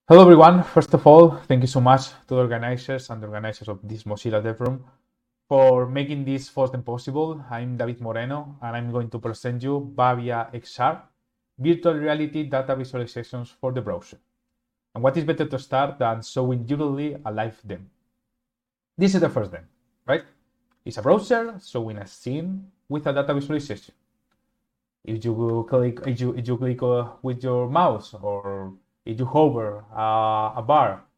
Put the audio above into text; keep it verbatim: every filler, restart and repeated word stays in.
Hello everyone. First of all, thank you so much to the organizers and the organizers of this Mozilla Dev Room for making this for them possible. I'm David Moreno and I'm going to present you Bavia X R, virtual reality data visualizations for the browser. And what is better to start than showing you a live demo? This is the first demo, right? It's a browser showing a scene with a data visualization. If you click, if you, if you click uh, with your mouse or if you hover uh, a bar